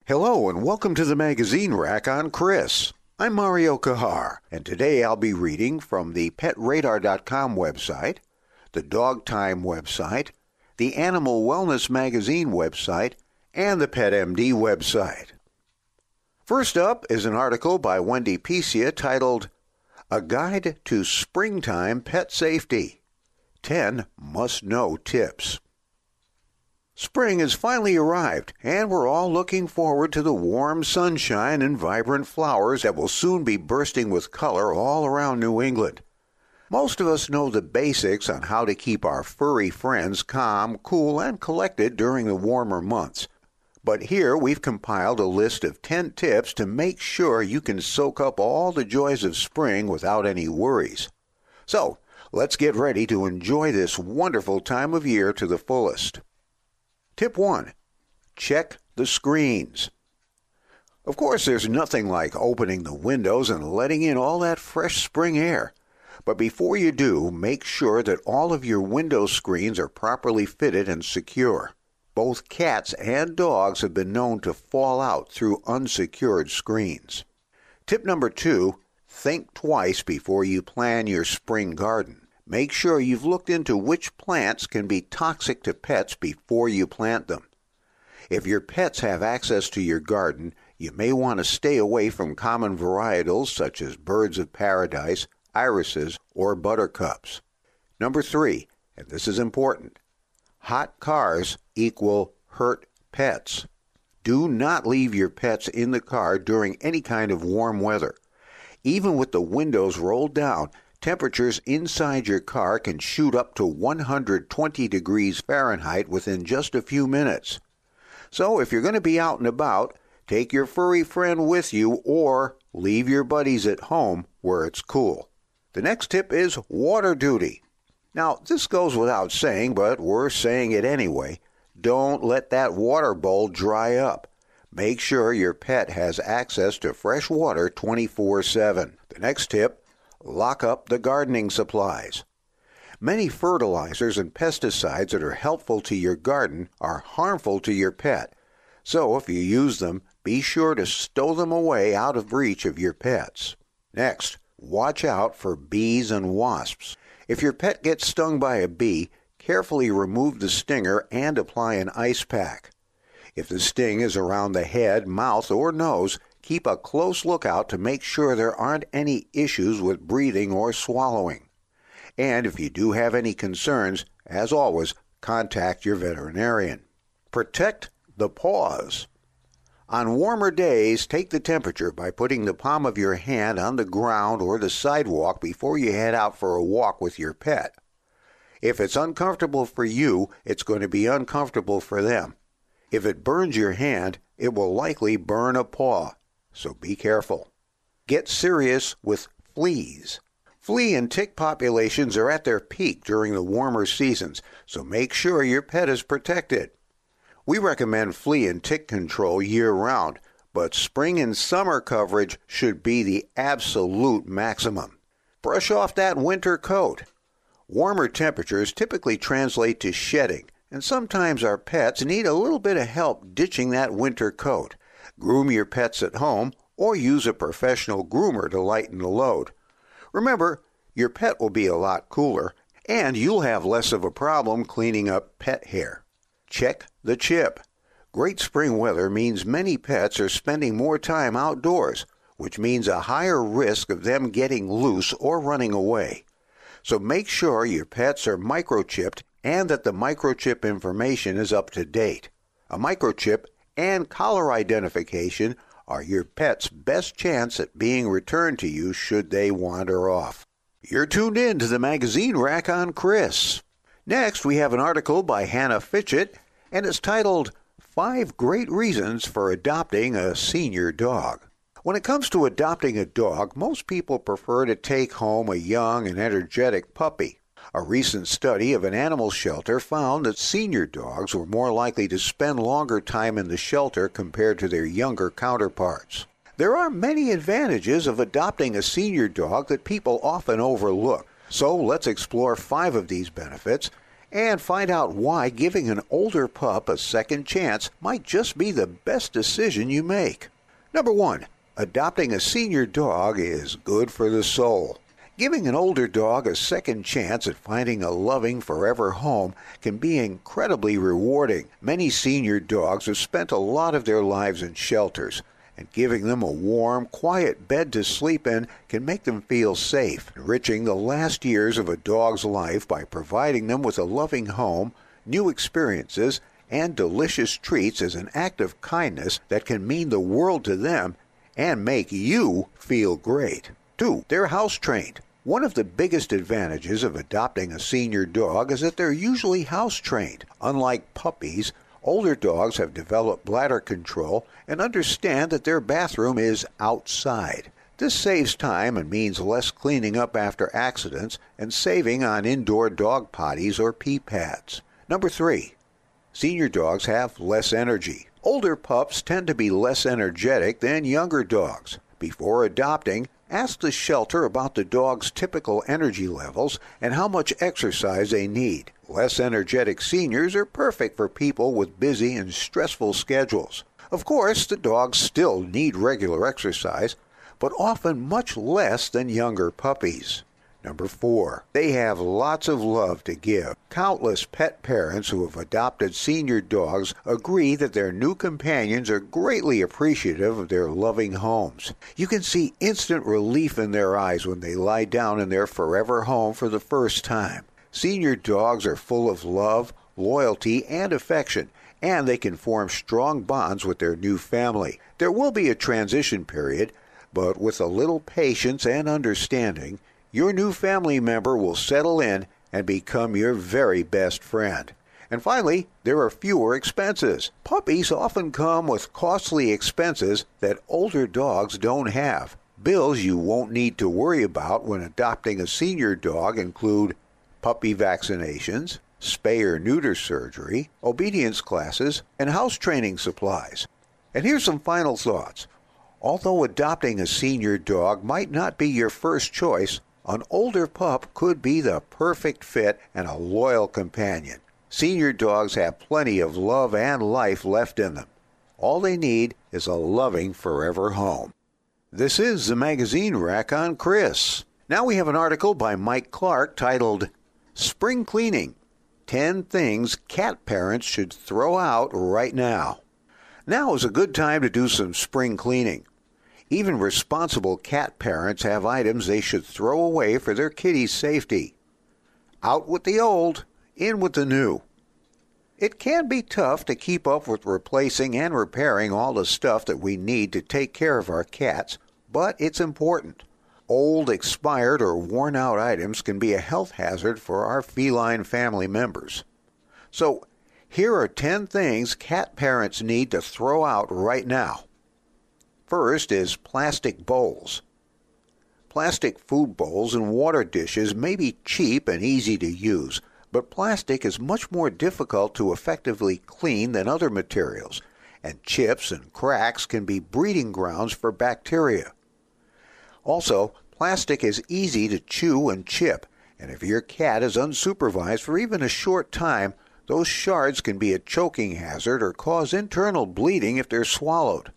Hello and welcome to the Magazine Rack on Chris. I'm Mario Kahar, and today I'll be reading from the PetRadar.com website, the Dog Time website, the Animal Wellness Magazine website, and the PetMD website. First up is an article by Wendy Piccia titled, A Guide to Springtime Pet Safety, 10 Must-Know Tips. Spring has finally arrived, and we're all looking forward to the warm sunshine and vibrant flowers that will soon be bursting with color all around New England. Most of us know the basics on how to keep our furry friends calm, cool, and collected during the warmer months. But here we've compiled a list of 10 tips to make sure you can soak up all the joys of spring without any worries. So, let's get ready to enjoy this wonderful time of year to the fullest. Tip 1. Check the screens. Of course, there's nothing like opening the windows and letting in all that fresh spring air. But before you do, make sure that all of your window screens are properly fitted and secure. Both cats and dogs have been known to fall out through unsecured screens. Tip number 2. Think twice before you plan your spring garden. Make sure you've looked into which plants can be toxic to pets before you plant them. If your pets have access to your garden, you may want to stay away from common varietals such as birds of paradise, irises, or buttercups. Number 3, and this is important, hot cars equal hurt pets. Do not leave your pets in the car during any kind of warm weather. Even with the windows rolled down, temperatures inside your car can shoot up to 120 degrees Fahrenheit within just a few minutes. So if you're going to be out and about, take your furry friend with you or leave your buddies at home where it's cool. The next tip is water duty. Now, this goes without saying, but we're saying it anyway. Don't let that water bowl dry up. Make sure your pet has access to fresh water 24/7. The next tip, lock up the gardening supplies. Many fertilizers and pesticides that are helpful to your garden are harmful to your pet. So if you use them, be sure to stow them away out of reach of your pets. Next, watch out for bees and wasps. If your pet gets stung by a bee, carefully remove the stinger and apply an ice pack. If the sting is around the head, mouth, or nose, keep a close lookout to make sure there aren't any issues with breathing or swallowing. And if you do have any concerns, as always, contact your veterinarian. Protect the paws. On warmer days, take the temperature by putting the palm of your hand on the ground or the sidewalk before you head out for a walk with your pet. If it's uncomfortable for you, it's going to be uncomfortable for them. If it burns your hand, it will likely burn a paw. So be careful. Get serious with fleas. Flea and tick populations are at their peak during the warmer seasons, so make sure your pet is protected. We recommend flea and tick control year-round, but spring and summer coverage should be the absolute maximum. Brush off that winter coat. Warmer temperatures typically translate to shedding, and sometimes our pets need a little bit of help ditching that winter coat. Groom your pets at home or use a professional groomer to lighten the load. Remember, your pet will be a lot cooler and you'll have less of a problem cleaning up pet hair. Check the chip. Great spring weather means many pets are spending more time outdoors, which means a higher risk of them getting loose or running away. So make sure your pets are microchipped and that the microchip information is up to date. A microchip and collar identification are your pet's best chance at being returned to you should they wander off. You're tuned in to the Magazine Rack on Chris. Next, we have an article by Hannah Fitchett, and it's titled 5 Great Reasons for Adopting a Senior Dog. When it comes to adopting a dog, most people prefer to take home a young and energetic puppy. A recent study of an animal shelter found that senior dogs were more likely to spend longer time in the shelter compared to their younger counterparts. There are many advantages of adopting a senior dog that people often overlook. So let's explore 5 of these benefits and find out why giving an older pup a second chance might just be the best decision you make. Number 1. Adopting a senior dog is good for the soul. Giving an older dog a second chance at finding a loving forever home can be incredibly rewarding. Many senior dogs have spent a lot of their lives in shelters, and giving them a warm, quiet bed to sleep in can make them feel safe. Enriching the last years of a dog's life by providing them with a loving home, new experiences, and delicious treats is an act of kindness that can mean the world to them and make you feel great. 2. They're house-trained. One of the biggest advantages of adopting a senior dog is that they're usually house-trained. Unlike puppies, older dogs have developed bladder control and understand that their bathroom is outside. This saves time and means less cleaning up after accidents and saving on indoor dog potties or pee pads. Number 3. Senior dogs have less energy. Older pups tend to be less energetic than younger dogs. Before adopting, ask the shelter about the dog's typical energy levels and how much exercise they need. Less energetic seniors are perfect for people with busy and stressful schedules. Of course, the dogs still need regular exercise, but often much less than younger puppies. Number 4. They have lots of love to give. Countless pet parents who have adopted senior dogs agree that their new companions are greatly appreciative of their loving homes. You can see instant relief in their eyes when they lie down in their forever home for the first time. Senior dogs are full of love, loyalty, and affection, and they can form strong bonds with their new family. There will be a transition period, but with a little patience and understanding, your new family member will settle in and become your very best friend. And finally, there are fewer expenses. Puppies often come with costly expenses that older dogs don't have. Bills you won't need to worry about when adopting a senior dog include puppy vaccinations, spay or neuter surgery, obedience classes, and house training supplies. And here's some final thoughts. Although adopting a senior dog might not be your first choice, an older pup could be the perfect fit and a loyal companion. Senior dogs have plenty of love and life left in them. All they need is a loving forever home. This is the Magazine Rack on Chris. Now we have an article by Mike Clark titled, Spring Cleaning, 10 Things Cat Parents Should Throw Out Right Now. Now is a good time to do some spring cleaning. Even responsible cat parents have items they should throw away for their kitty's safety. Out with the old, in with the new. It can be tough to keep up with replacing and repairing all the stuff that we need to take care of our cats, but it's important. Old, expired, or worn-out items can be a health hazard for our feline family members. So, here are 10 things cat parents need to throw out right now. First is plastic bowls. Plastic food bowls and water dishes may be cheap and easy to use, but plastic is much more difficult to effectively clean than other materials, and chips and cracks can be breeding grounds for bacteria. Also, plastic is easy to chew and chip, and if your cat is unsupervised for even a short time, those shards can be a choking hazard or cause internal bleeding if they're swallowed.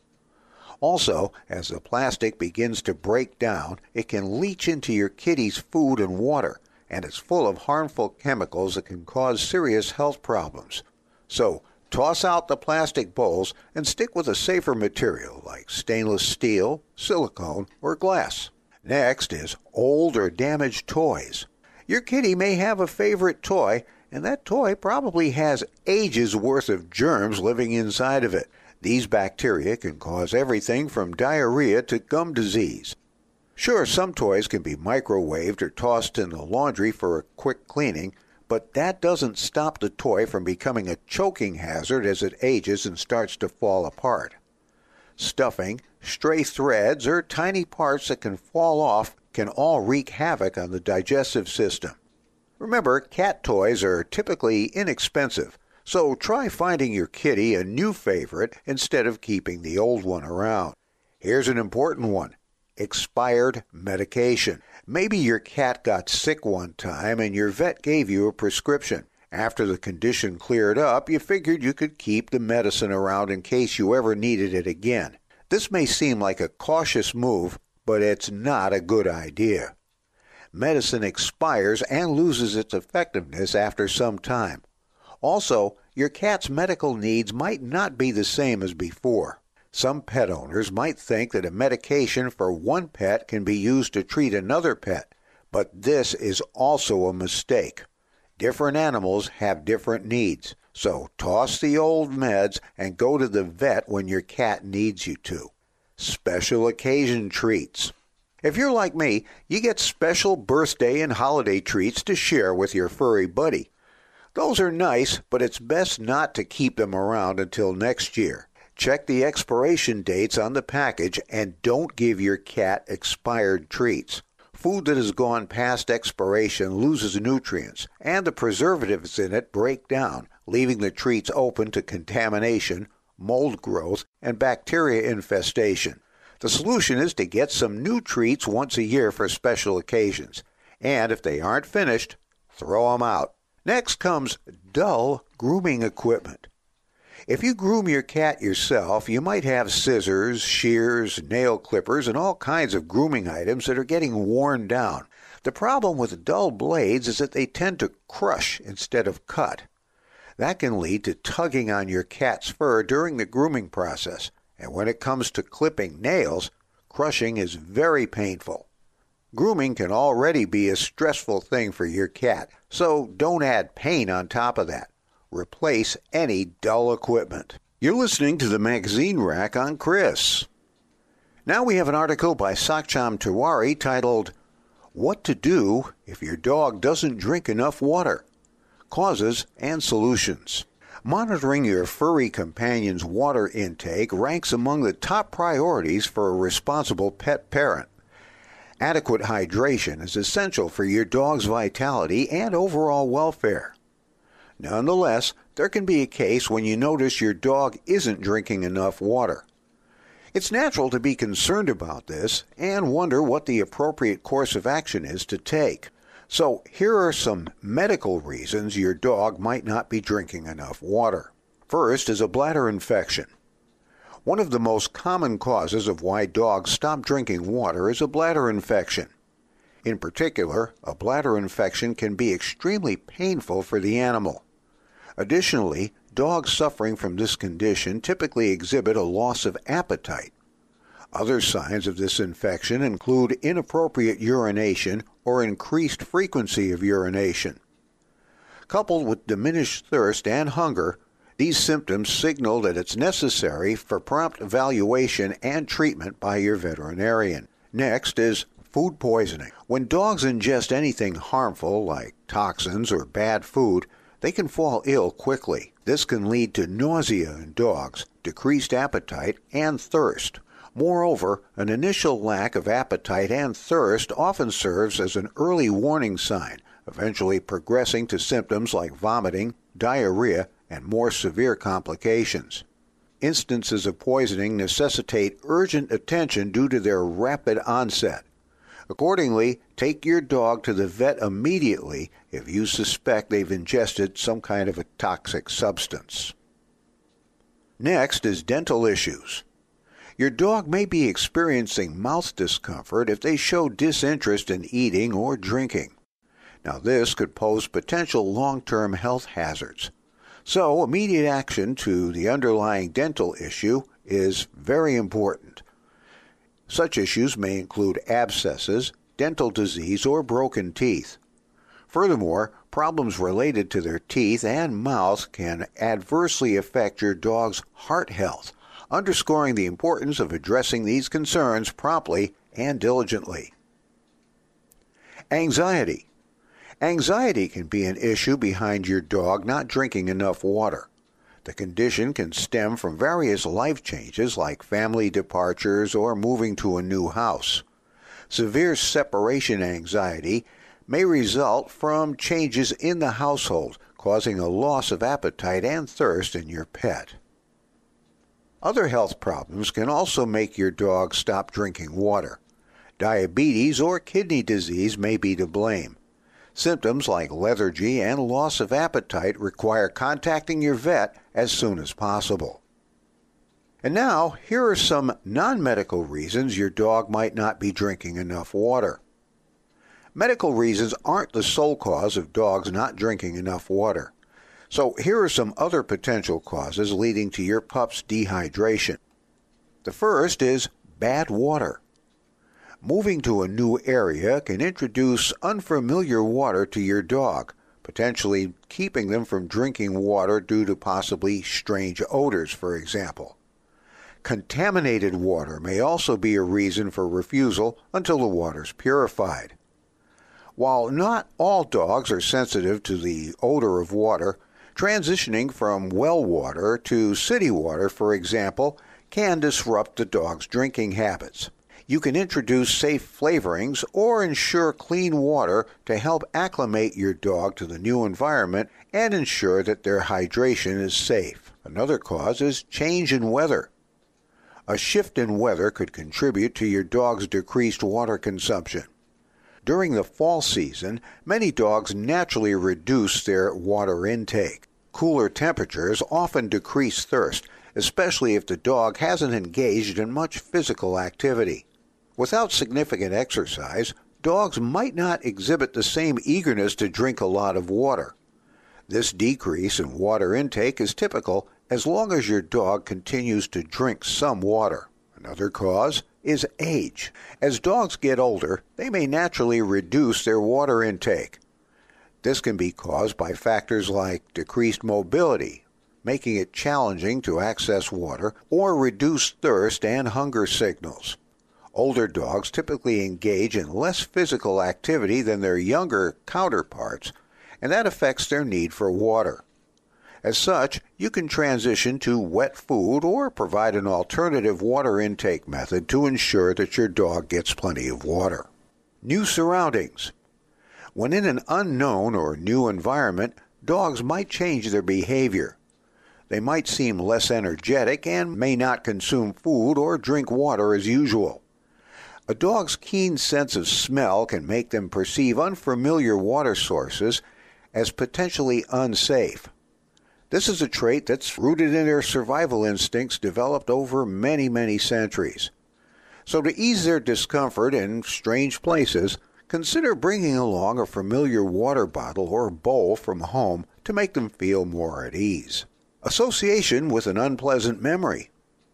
Also, as the plastic begins to break down, it can leach into your kitty's food and water, and it's full of harmful chemicals that can cause serious health problems. So, toss out the plastic bowls and stick with a safer material like stainless steel, silicone, or glass. Next is old or damaged toys. Your kitty may have a favorite toy, and that toy probably has ages worth of germs living inside of it. These bacteria can cause everything from diarrhea to gum disease. Sure, some toys can be microwaved or tossed in the laundry for a quick cleaning, but that doesn't stop the toy from becoming a choking hazard as it ages and starts to fall apart. Stuffing, stray threads, or tiny parts that can fall off can all wreak havoc on the digestive system. Remember, cat toys are typically inexpensive, so try finding your kitty a new favorite instead of keeping the old one around. Here's an important one. Expired medication. Maybe your cat got sick one time and your vet gave you a prescription. After the condition cleared up, you figured you could keep the medicine around in case you ever needed it again. This may seem like a cautious move, but it's not a good idea. Medicine expires and loses its effectiveness after some time. Also, your cat's medical needs might not be the same as before. Some pet owners might think that a medication for one pet can be used to treat another pet, but this is also a mistake. Different animals have different needs, so toss the old meds and go to the vet when your cat needs you to. Special occasion treats. If you're like me, you get special birthday and holiday treats to share with your furry buddy. Those are nice, but it's best not to keep them around until next year. Check the expiration dates on the package and don't give your cat expired treats. Food that has gone past expiration loses nutrients, and the preservatives in it break down, leaving the treats open to contamination, mold growth, and bacteria infestation. The solution is to get some new treats once a year for special occasions, and if they aren't finished, throw them out. Next comes dull grooming equipment. If you groom your cat yourself, you might have scissors, shears, nail clippers, and all kinds of grooming items that are getting worn down. The problem with dull blades is that they tend to crush instead of cut. That can lead to tugging on your cat's fur during the grooming process, and when it comes to clipping nails, crushing is very painful. Grooming can already be a stressful thing for your cat, so don't add pain on top of that. Replace any dull equipment. You're listening to the Magazine Rack on Chris. Now we have an article by Saksham Tiwari titled, What to Do If Your Dog Doesn't Drink Enough Water? Causes and Solutions. Monitoring your furry companion's water intake ranks among the top priorities for a responsible pet parent. Adequate hydration is essential for your dog's vitality and overall welfare. Nonetheless, there can be a case when you notice your dog isn't drinking enough water. It's natural to be concerned about this and wonder what the appropriate course of action is to take. So here are some medical reasons your dog might not be drinking enough water. First is a bladder infection. One of the most common causes of why dogs stop drinking water is a bladder infection. In particular, a bladder infection can be extremely painful for the animal. Additionally, dogs suffering from this condition typically exhibit a loss of appetite. Other signs of this infection include inappropriate urination or increased frequency of urination. Coupled with diminished thirst and hunger, these symptoms signal that it's necessary for prompt evaluation and treatment by your veterinarian. Next is food poisoning. When dogs ingest anything harmful like toxins or bad food, they can fall ill quickly. This can lead to nausea in dogs, decreased appetite, and thirst. Moreover, an initial lack of appetite and thirst often serves as an early warning sign, eventually progressing to symptoms like vomiting, diarrhea, and more severe complications. Instances of poisoning necessitate urgent attention due to their rapid onset. Accordingly, take your dog to the vet immediately if you suspect they've ingested some kind of a toxic substance. Next is dental issues. Your dog may be experiencing mouth discomfort if they show disinterest in eating or drinking. Now, this could pose potential long-term health hazards. So, immediate action to the underlying dental issue is very important. Such issues may include abscesses, dental disease, or broken teeth. Furthermore, problems related to their teeth and mouth can adversely affect your dog's heart health, underscoring the importance of addressing these concerns promptly and diligently. Anxiety. Anxiety can be an issue behind your dog not drinking enough water. The condition can stem from various life changes like family departures or moving to a new house. Severe separation anxiety may result from changes in the household, causing a loss of appetite and thirst in your pet. Other health problems can also make your dog stop drinking water. Diabetes or kidney disease may be to blame. Symptoms like lethargy and loss of appetite require contacting your vet as soon as possible. And now, here are some non-medical reasons your dog might not be drinking enough water. Medical reasons aren't the sole cause of dogs not drinking enough water. So here are some other potential causes leading to your pup's dehydration. The first is bad water. Moving to a new area can introduce unfamiliar water to your dog, potentially keeping them from drinking water due to possibly strange odors, for example. Contaminated water may also be a reason for refusal until the water's purified. While not all dogs are sensitive to the odor of water, transitioning from well water to city water, for example, can disrupt the dog's drinking habits. You can introduce safe flavorings or ensure clean water to help acclimate your dog to the new environment and ensure that their hydration is safe. Another cause is change in weather. A shift in weather could contribute to your dog's decreased water consumption. During the fall season, many dogs naturally reduce their water intake. Cooler temperatures often decrease thirst, especially if the dog hasn't engaged in much physical activity. Without significant exercise, dogs might not exhibit the same eagerness to drink a lot of water. This decrease in water intake is typical as long as your dog continues to drink some water. Another cause is age. As dogs get older, they may naturally reduce their water intake. This can be caused by factors like decreased mobility, making it challenging to access water, or reduced thirst and hunger signals. Older dogs typically engage in less physical activity than their younger counterparts, and that affects their need for water. As such, you can transition to wet food or provide an alternative water intake method to ensure that your dog gets plenty of water. New surroundings. When in an unknown or new environment, dogs might change their behavior. They might seem less energetic and may not consume food or drink water as usual. A dog's keen sense of smell can make them perceive unfamiliar water sources as potentially unsafe. This is a trait that's rooted in their survival instincts developed over many centuries. So to ease their discomfort in strange places, consider bringing along a familiar water bottle or bowl from home to make them feel more at ease. Association with an unpleasant memory.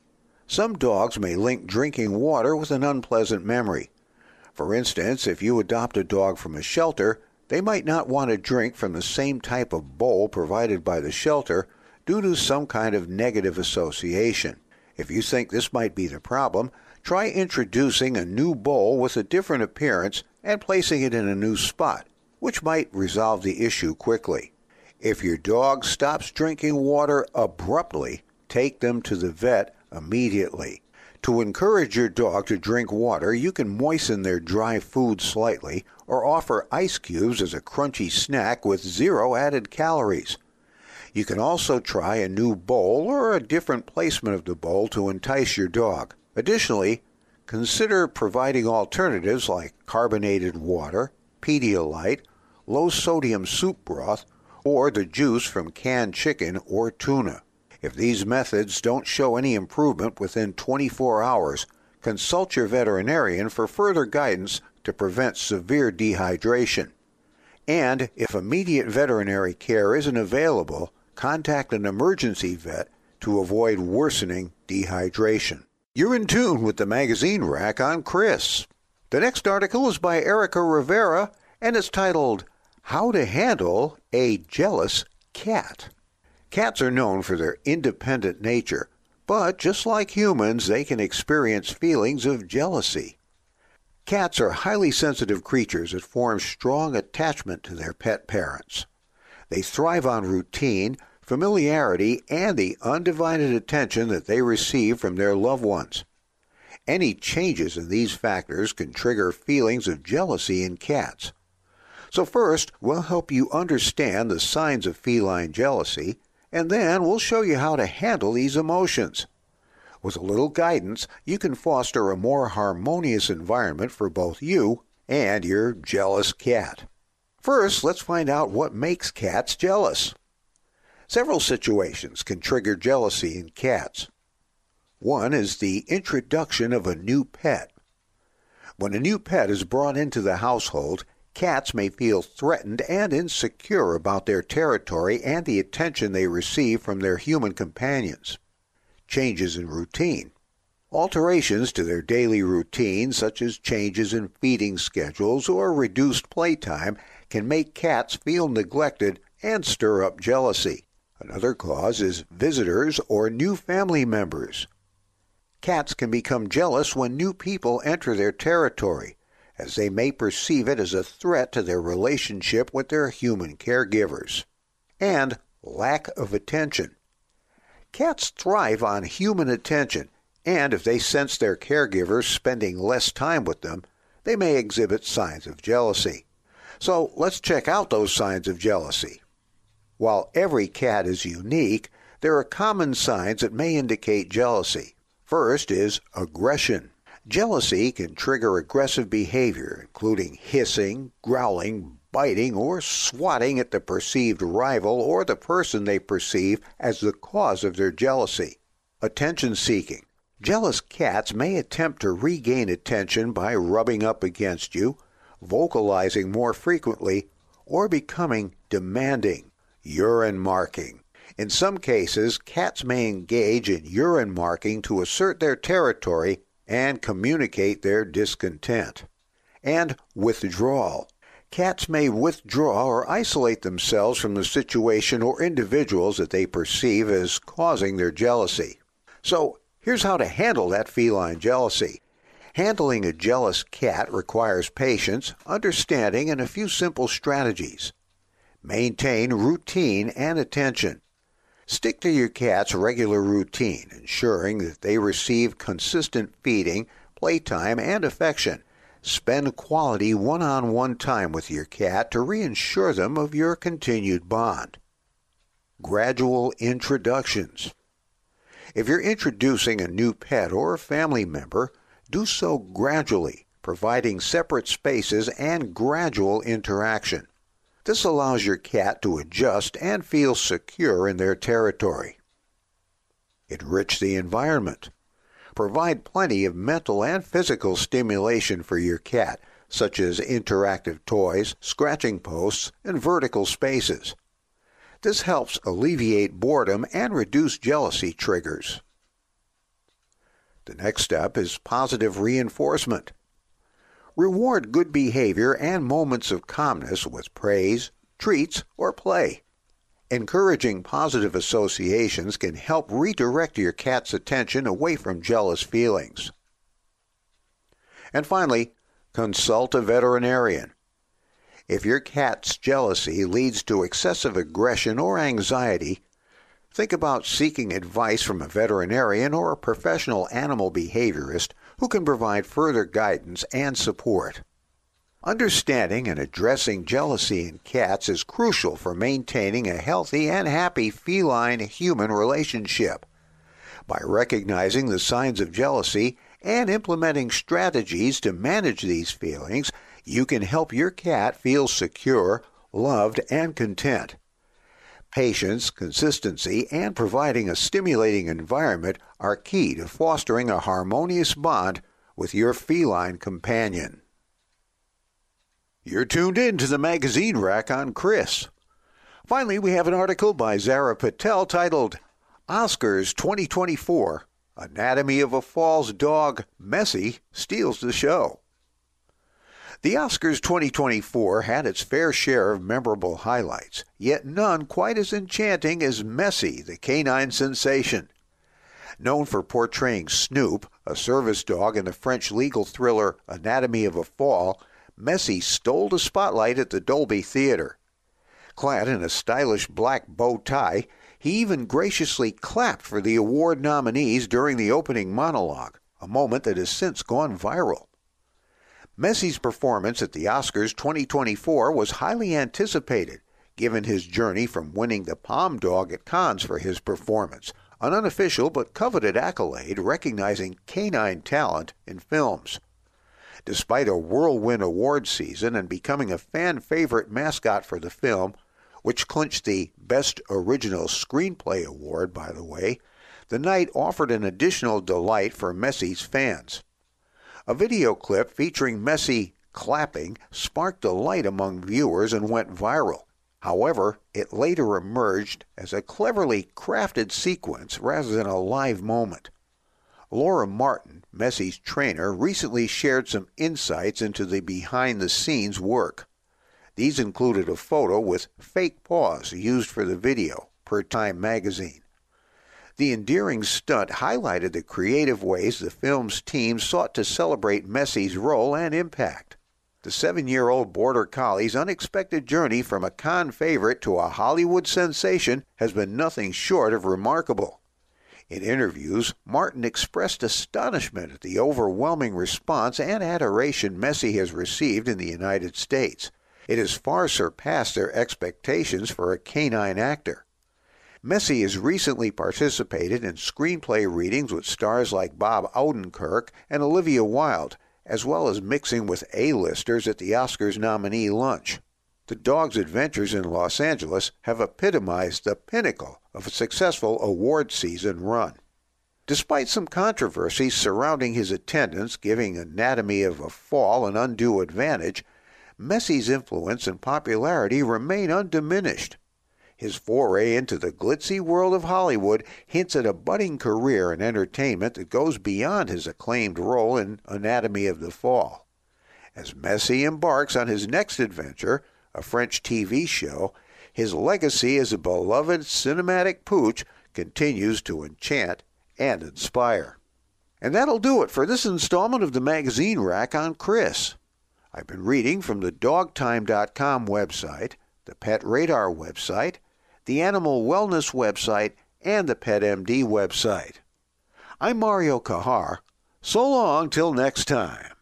Some dogs may link drinking water with an unpleasant memory. For instance, if you adopt a dog from a shelter, they might not want to drink from the same type of bowl provided by the shelter due to some kind of negative association. If you think this might be the problem, try introducing a new bowl with a different appearance and placing it in a new spot, which might resolve the issue quickly. If your dog stops drinking water abruptly, take them to the vet immediately. To encourage your dog to drink water, you can moisten their dry food slightly or offer ice cubes as a crunchy snack with 0 added calories. You can also try a new bowl or a different placement of the bowl to entice your dog. Additionally, consider providing alternatives like carbonated water, Pedialyte, low-sodium soup broth, or the juice from canned chicken or tuna. If these methods don't show any improvement within 24 hours, consult your veterinarian for further guidance to prevent severe dehydration. And if immediate veterinary care isn't available, contact an emergency vet to avoid worsening dehydration. You're in tune with the magazine rack on Chris. The next article is by Erica Rivera, and it's titled, How to Handle a Jealous Cat. Cats are known for their independent nature, but just like humans, they can experience feelings of jealousy. Cats are highly sensitive creatures that form strong attachment to their pet parents. They thrive on routine, familiarity, and the undivided attention that they receive from their loved ones. Any changes in these factors can trigger feelings of jealousy in cats. So first, we'll help you understand the signs of feline jealousy, and then we'll show you how to handle these emotions. With a little guidance, you can foster a more harmonious environment for both you and your jealous cat. First, let's find out what makes cats jealous. Several situations can trigger jealousy in cats. One is the introduction of a new pet. When a new pet is brought into the household, cats may feel threatened and insecure about their territory and the attention they receive from their human companions. Changes in routine. Alterations to their daily routine, such as changes in feeding schedules or reduced playtime, can make cats feel neglected and stir up jealousy. Another cause is visitors or new family members. Cats can become jealous when new people enter their territory, as they may perceive it as a threat to their relationship with their human caregivers. And lack of attention. Cats thrive on human attention, and if they sense their caregivers spending less time with them, they may exhibit signs of jealousy. So let's check out those signs of jealousy. While every cat is unique, there are common signs that may indicate jealousy. First is aggression. Jealousy can trigger aggressive behavior, including hissing, growling, biting, or swatting at the perceived rival or the person they perceive as the cause of their jealousy. Attention-seeking. Jealous cats may attempt to regain attention by rubbing up against you, vocalizing more frequently, or becoming demanding. Urine marking. In some cases, cats may engage in urine marking to assert their territory and communicate their discontent. And withdrawal. Cats may withdraw or isolate themselves from the situation or individuals that they perceive as causing their jealousy. So, here's how to handle that feline jealousy. Handling a jealous cat requires patience, understanding, and a few simple strategies. Maintain routine and attention. Stick to your cat's regular routine, ensuring that they receive consistent feeding, playtime, and affection. Spend quality one-on-one time with your cat to reassure them of your continued bond. Gradual introductions. If you're introducing a new pet or a family member, do so gradually, providing separate spaces and gradual interaction. This allows your cat to adjust and feel secure in their territory. Enrich the environment. Provide plenty of mental and physical stimulation for your cat, such as interactive toys, scratching posts, and vertical spaces. This helps alleviate boredom and reduce jealousy triggers. The next step is positive reinforcement. Reward good behavior and moments of calmness with praise, treats, or play. Encouraging positive associations can help redirect your cat's attention away from jealous feelings. And finally, consult a veterinarian. If your cat's jealousy leads to excessive aggression or anxiety, think about seeking advice from a veterinarian or a professional animal behaviorist who can provide further guidance and support. Understanding and addressing jealousy in cats is crucial for maintaining a healthy and happy feline-human relationship. By recognizing the signs of jealousy and implementing strategies to manage these feelings, you can help your cat feel secure, loved, and content. Patience, consistency, and providing a stimulating environment are key to fostering a harmonious bond with your feline companion. You're tuned in to the magazine rack on Chris. Finally, we have an article by Zara Patel titled Oscars 2024, Anatomy of a Fall's Dog, Messi, Steals the Show. The Oscars 2024 had its fair share of memorable highlights, yet none quite as enchanting as Messi, the canine sensation. Known for portraying Snoop, a service dog in the French legal thriller Anatomy of a Fall, Messi stole the spotlight at the Dolby Theater. Clad in a stylish black bow tie, he even graciously clapped for the award nominees during the opening monologue, a moment that has since gone viral. Messi's performance at the Oscars 2024 was highly anticipated, given his journey from winning the Palme d'Or at Cannes for his performance, an unofficial but coveted accolade recognizing canine talent in films. Despite a whirlwind award season and becoming a fan favorite mascot for the film, which clinched the Best Original Screenplay Award, by the way, the night offered an additional delight for Messie's fans. A video clip featuring Messie clapping sparked delight among viewers and went viral. However, it later emerged as a cleverly crafted sequence rather than a live moment. Laura Martin, Messie's trainer, recently shared some insights into the behind-the-scenes work. These included a photo with fake paws used for the video, per Time magazine. The endearing stunt highlighted the creative ways the film's team sought to celebrate Messie's role and impact. The 7-year-old Border Collie's unexpected journey from a Cannes favorite to a Hollywood sensation has been nothing short of remarkable. In interviews, Martin expressed astonishment at the overwhelming response and adoration Messie has received in the United States. It has far surpassed their expectations for a canine actor. Messie has recently participated in screenplay readings with stars like Bob Odenkirk and Olivia Wilde, as well as mixing with A-listers at the Oscars nominee lunch. The dog's adventures in Los Angeles have epitomized the pinnacle of a successful award season run. Despite some controversies surrounding his attendance giving Anatomy of a Fall an undue advantage, Messie's influence and popularity remain undiminished. His foray into the glitzy world of Hollywood hints at a budding career in entertainment that goes beyond his acclaimed role in Anatomy of the Fall. As Messie embarks on his next adventure, a French TV show, his legacy as a beloved cinematic pooch continues to enchant and inspire. And that'll do it for this installment of the Magazine Rack on Chris. I've been reading from the DogTime.com website, the Pet Radar website, the Animal Wellness website, and the PetMD website. I'm Mario Kahar. So long till next time.